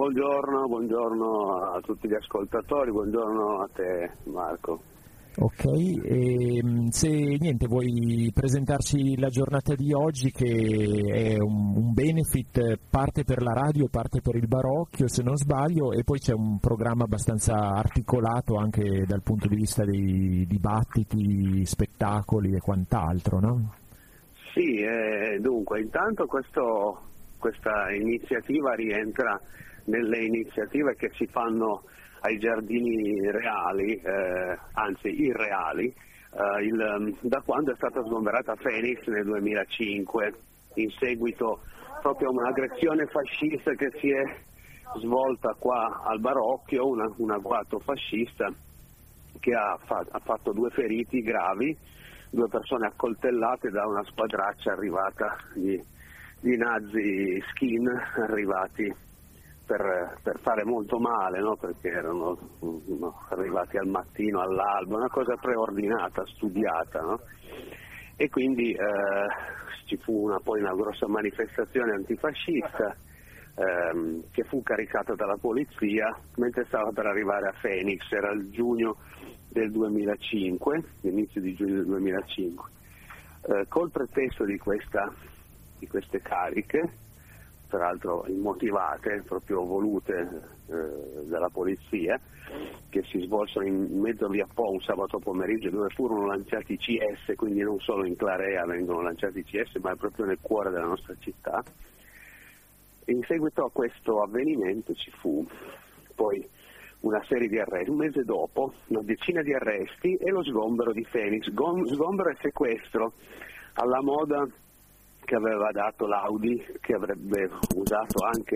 Buongiorno a tutti gli ascoltatori, buongiorno a te Marco. Ok, se niente vuoi presentarci la giornata di oggi, che è un benefit, parte per la radio, parte per il Barocchio se non sbaglio, e poi c'è un programma abbastanza articolato anche dal punto di vista dei dibattiti, spettacoli e quant'altro, no? Sì, dunque intanto questa iniziativa rientra nelle iniziative che si fanno ai giardini reali, anzi irreali, da quando è stata sgomberata Phoenix nel 2005, in seguito proprio a un'aggressione fascista che si è svolta qua al Barocchio, un agguato fascista che ha fatto 2 feriti gravi, 2 persone accoltellate da una squadraccia arrivata di nazi skin arrivati per fare molto male, no? Perché erano arrivati al mattino, all'alba, una cosa preordinata, studiata, no? E quindi ci fu poi una grossa manifestazione antifascista che fu caricata dalla polizia mentre stava per arrivare a Phoenix, era il giugno del 2005, l'inizio di giugno del 2005. Col pretesto di queste cariche, peraltro immotivate, proprio volute dalla polizia, che si svolsero in mezzo a via Po un sabato pomeriggio, dove furono lanciati i CS, quindi non solo in Clarea vengono lanciati i CS, ma proprio nel cuore della nostra città. In seguito a questo avvenimento ci fu poi una serie di arresti, un mese dopo una decina di arresti e lo sgombero di Phoenix, sgombero e sequestro alla moda che aveva dato l'Audi, che avrebbe usato anche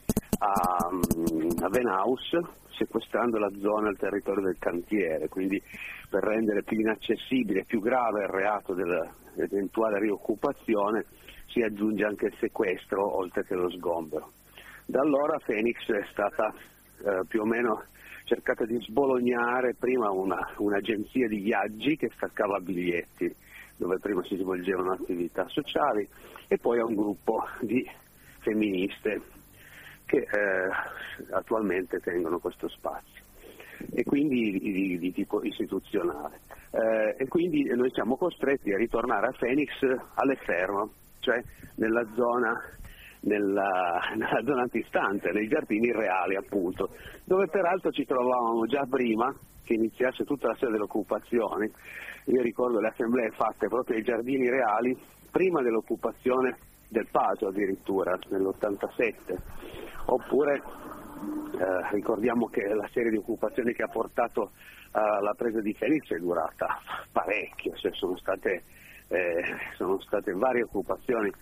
a Venhaus, sequestrando la zona, il territorio del cantiere, quindi per rendere più inaccessibile, più grave il reato dell'eventuale rioccupazione si aggiunge anche il sequestro oltre che lo sgombero. Da allora Phoenix è stata più o meno cercata di sbolognare prima un'agenzia di viaggi che staccava biglietti, dove prima si svolgevano attività sociali, e poi a un gruppo di femministe che attualmente tengono questo spazio, e quindi di tipo istituzionale. E quindi noi siamo costretti a ritornare a Phoenix all'esterno, cioè nella zona antistante, nei giardini reali appunto, dove peraltro ci trovavamo già prima che iniziasse tutta la storia delle occupazioni. Io ricordo le assemblee fatte proprio ai giardini reali prima dell'occupazione del Paso, addirittura nell'87, oppure ricordiamo che la serie di occupazioni che ha portato alla presa di Phoenix è durata parecchio, cioè sono state varie occupazioni.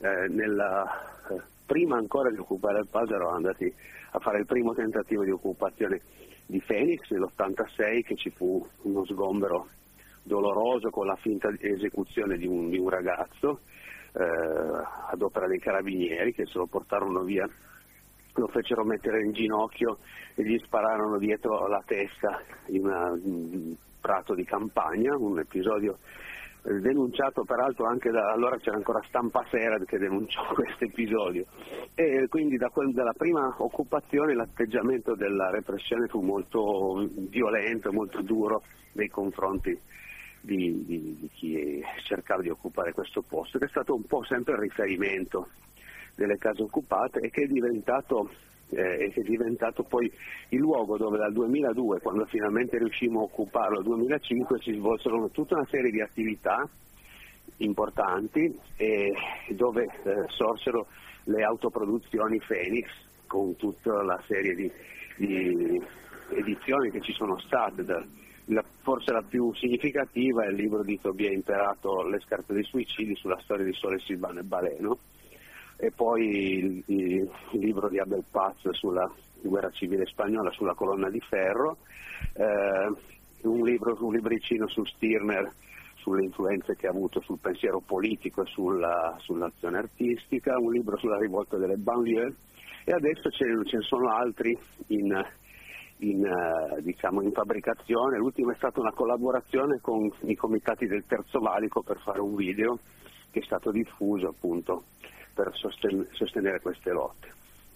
Prima ancora di occupare il Paso eravamo andati a fare il primo tentativo di occupazione di Phoenix nell'86, che ci fu uno sgombero doloroso con la finta esecuzione di un ragazzo ad opera dei carabinieri, che se lo portarono via, lo fecero mettere in ginocchio e gli spararono dietro la testa in un prato di campagna, un episodio denunciato peraltro anche allora c'era ancora Stampa Sera che denunciò questo episodio, e quindi dalla prima occupazione l'atteggiamento della repressione fu molto violento, molto duro nei confronti di chi cercava di occupare questo posto, che è stato un po' sempre il riferimento delle case occupate, e che è diventato poi il luogo dove dal 2002, quando finalmente riuscimmo a occuparlo, nel 2005 si svolsero tutta una serie di attività importanti, e dove sorsero le autoproduzioni Phoenix, con tutta la serie di edizioni che ci sono state. Forse la più significativa è il libro di Tobia Imperato, Le scarpe dei suicidi, sulla storia di Sole Silvano e Baleno, e poi il libro di Abel Paz sulla guerra civile spagnola, sulla colonna di ferro, un libricino su Stirner, sulle influenze che ha avuto sul pensiero politico e sull'azione artistica, un libro sulla rivolta delle banlieue, e adesso ce ne sono altri in fabbricazione. L'ultima è stata una collaborazione con i comitati del Terzo Valico per fare un video che è stato diffuso appunto per sostenere queste lotte.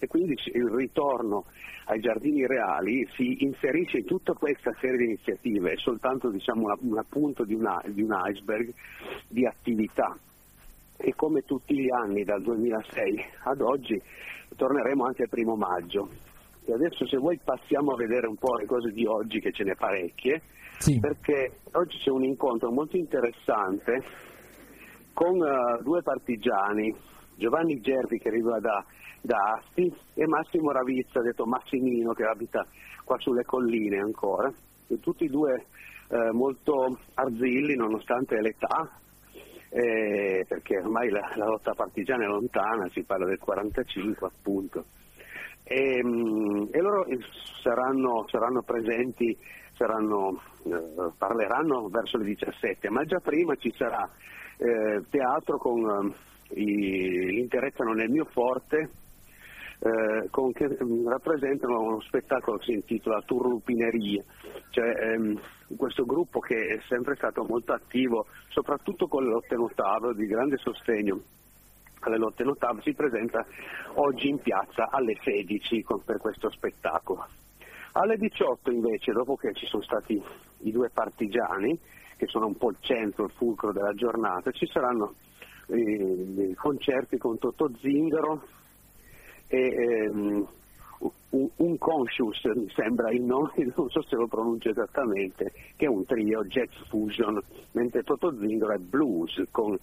e quindi il ritorno ai giardini reali si inserisce in tutta questa serie di iniziative, è soltanto una punta di un iceberg di attività, e come tutti gli anni dal 2006 ad oggi torneremo anche il 1° maggio. E adesso, se vuoi, passiamo a vedere un po' le cose di oggi, che ce ne parecchie, sì. Perché oggi c'è un incontro molto interessante con 2 partigiani, Giovanni Gervi, che arriva da Asti, e Massimo Ravizza, detto Massimino, che abita qua sulle colline ancora, e tutti e 2 molto arzilli nonostante l'età, perché ormai la lotta partigiana è lontana, si parla del 45 appunto, e loro saranno presenti, parleranno verso le 17, ma già prima ci sarà teatro con l'interezza non è il mio forte, che rappresentano uno spettacolo che si intitola Turlupineria, cioè questo gruppo che è sempre stato molto attivo, soprattutto con le lotte notav, di grande sostegno alle lotte notav, si presenta oggi in piazza alle 16 per questo spettacolo. Alle 18 invece, dopo che ci sono stati i 2 partigiani, che sono un po' il centro, il fulcro della giornata, ci saranno dei concerti con Totò Zingaro e un Conscious, mi sembra il nome, non so se lo pronuncio esattamente, che è un trio jazz fusion, mentre Totò Zingaro è blues, con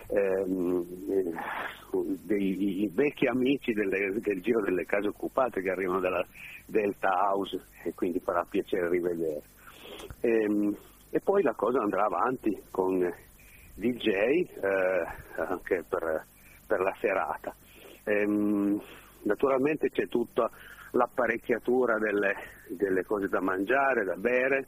dei vecchi amici del giro delle case occupate che arrivano dalla Delta House, e quindi farà piacere rivedere. E poi la cosa andrà avanti con DJ anche per la serata. Naturalmente c'è tutta l'apparecchiatura delle cose da mangiare, da bere,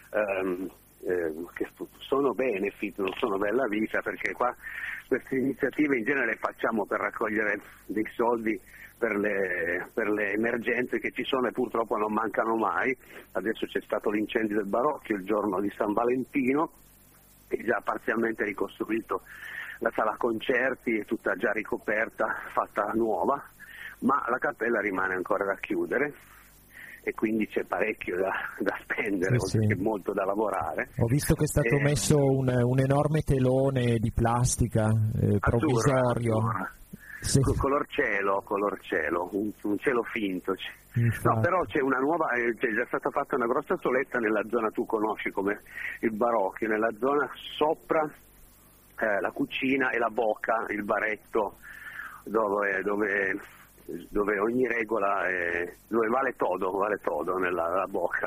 che sono benefit, non sono bella vita, perché qua queste iniziative in genere le facciamo per raccogliere dei soldi per le emergenze che ci sono, e purtroppo non mancano mai. Adesso c'è stato l'incendio del Barocchio il giorno di San Valentino, è già parzialmente ricostruito la sala concerti, è tutta già ricoperta, fatta nuova, ma la cappella rimane ancora da chiudere, e quindi c'è parecchio da spendere, sì. Oltre che molto da lavorare. Ho visto che è stato messo un enorme telone di plastica provvisorio. Sì. Color cielo, un cielo finto. No, però c'è una nuova, c'è già stata fatta una grossa soletta nella zona, tu conosci come il Barocchio, nella zona sopra la cucina e la bocca, il baretto, dove ogni regola dove vale todo nella bocca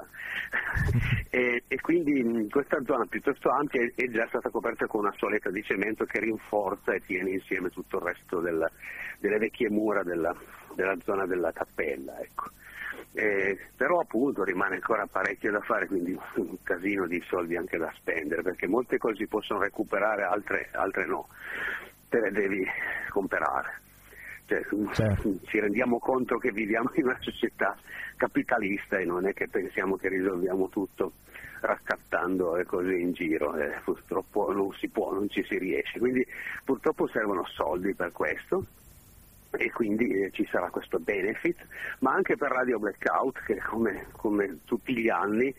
e quindi questa zona piuttosto ampia è già stata coperta con una soletta di cemento che rinforza e tiene insieme tutto il resto delle vecchie mura della zona della cappella, ecco. Però appunto rimane ancora parecchio da fare, quindi un casino di soldi anche da spendere, perché molte cose si possono recuperare, altre no, te le devi comprare. Certo. Ci rendiamo conto che viviamo in una società capitalista e non è che pensiamo che risolviamo tutto raccattando le cose in giro, purtroppo non si può, non ci si riesce, quindi purtroppo servono soldi per questo, e quindi ci sarà questo benefit, ma anche per Radio Blackout, che come tutti gli anni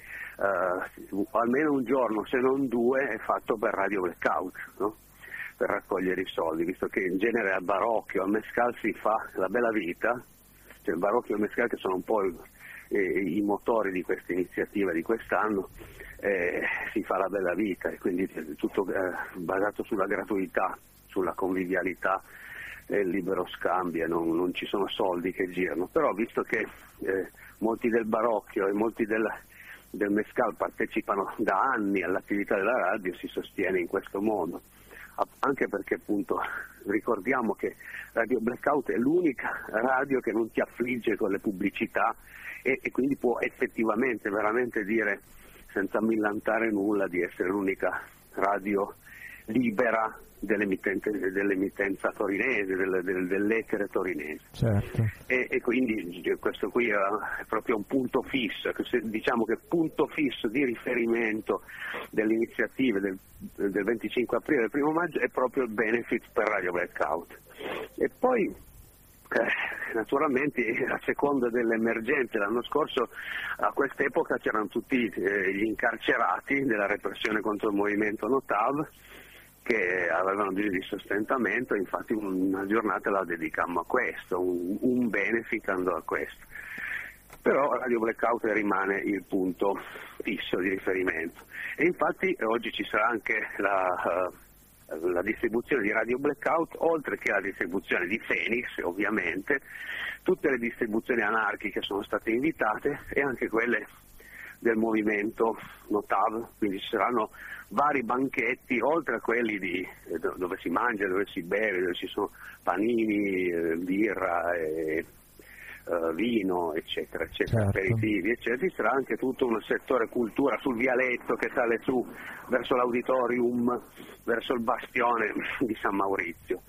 almeno un giorno, se non 2, è fatto per Radio Blackout, no? Per raccogliere i soldi, visto che in genere al Barocchio, al Mescal si fa la bella vita, cioè il Barocchio e il Mescal, che sono un po' i motori di questa iniziativa di quest'anno, si fa la bella vita, e quindi è tutto basato sulla gratuità, sulla convivialità e il libero scambio, non ci sono soldi che girano. Però visto che molti del Barocchio e molti del Mescal partecipano da anni all'attività della radio, si sostiene in questo modo. Anche perché appunto ricordiamo che Radio Blackout è l'unica radio che non ti affligge con le pubblicità, e quindi può effettivamente veramente dire, senza millantare nulla, di essere l'unica radio libera dell'emittenza torinese, dell'etere torinese. Certo. E quindi questo qui è proprio un punto fisso, diciamo che punto fisso di riferimento delle iniziative del 25 aprile e del 1 maggio è proprio il benefit per Radio Blackout. E poi Naturalmente a seconda delle emergenze, l'anno scorso a quest'epoca c'erano tutti gli incarcerati della repressione contro il movimento Notav che avevano bisogno di sostentamento, infatti una giornata la dedicammo a questo, un benefit andò a questo. Però Radio Blackout rimane il punto fisso di riferimento e infatti oggi ci sarà anche la distribuzione di Radio Blackout, oltre che la distribuzione di Phoenix ovviamente, tutte le distribuzioni anarchiche sono state invitate e anche quelle del movimento Notav, quindi ci saranno vari banchetti oltre a quelli dove si mangia, dove si beve, dove ci sono panini, birra e vino eccetera eccetera, certo. Aperitivi eccetera. Ci sarà anche tutto un settore cultura sul vialetto che sale su verso l'auditorium, verso il bastione di San Maurizio.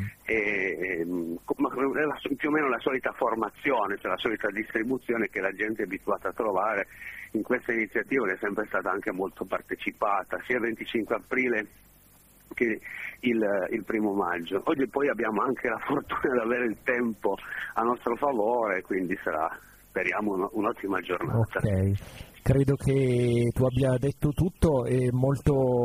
Più o meno la solita formazione, cioè la solita distribuzione che la gente è abituata a trovare in questa iniziativa, che è sempre stata anche molto partecipata sia il 25 aprile che il 1° maggio. Oggi poi abbiamo anche la fortuna di avere il tempo a nostro favore, quindi sarà, speriamo, un'ottima giornata. Ok, credo che tu abbia detto tutto e molto